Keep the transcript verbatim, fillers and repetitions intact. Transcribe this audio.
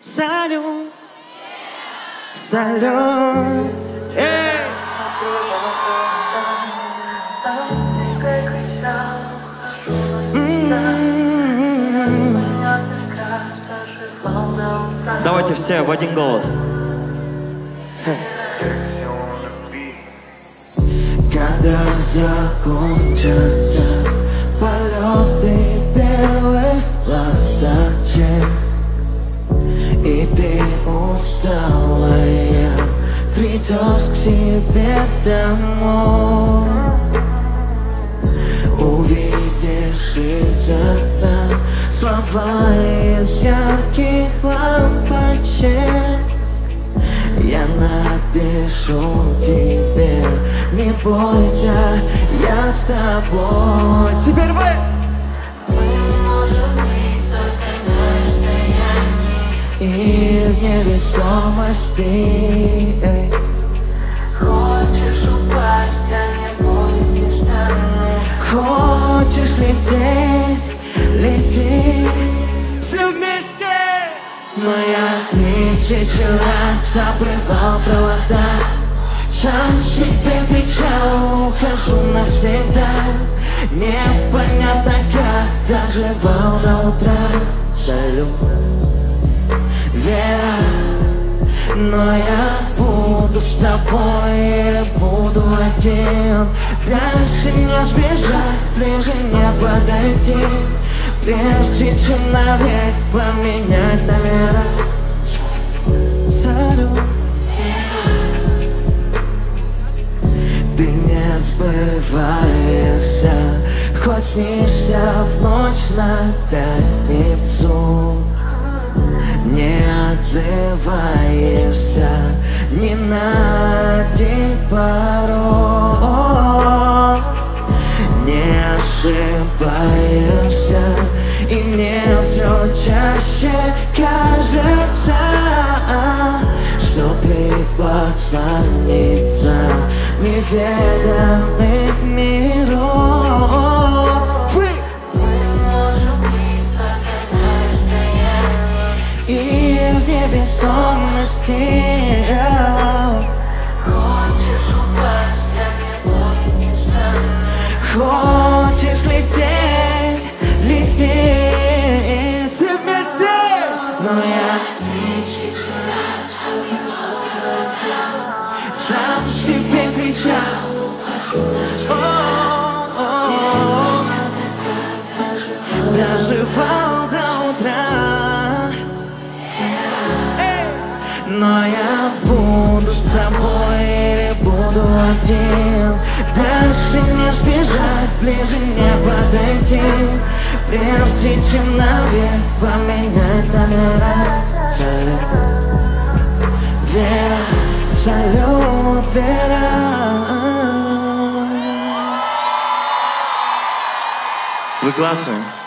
Салют, салют, эй! Давайте все в один голос. Когда закончатся полеты первых ласточек, и ты усталая придешь к себе домой, увидишь из окна слова из ярких лампочек. Я напишу тебе: не бойся, я с тобой. Теперь вы! И в невесомости, эй. Хочешь упасть, а не будет не станет. Хочешь лететь, лети. Все вместе! Но я тысячу раз обрывал провода, сам себе кричал: ухожу навсегда. Непонятно как доживал до утра. Салют, Вера, но я буду с тобой или буду один. Дальше не сбежать, ближе не подойти, прежде чем навек поменять номера. Салют, ты не сбываешься, хоть снишься в ночь на пятницу. Не отзываешься ни на один пароль, не ошибаешься, и мне все чаще кажется, что ты посланница неведанных миров. Вы! И в невесомости. Хочешь упасть, а не будет не станет. Хочешь лететь, лети. Все вместе. Но я Тысячу раз обрывал провода, сам себе кричал: о-о-о, доживал до утра. Но я буду с тобой или буду один. Дальше не сбежать, ближе не подойти, прежде чем навек поменять номера. Салют, Вера, салют, Вера. Вы классные.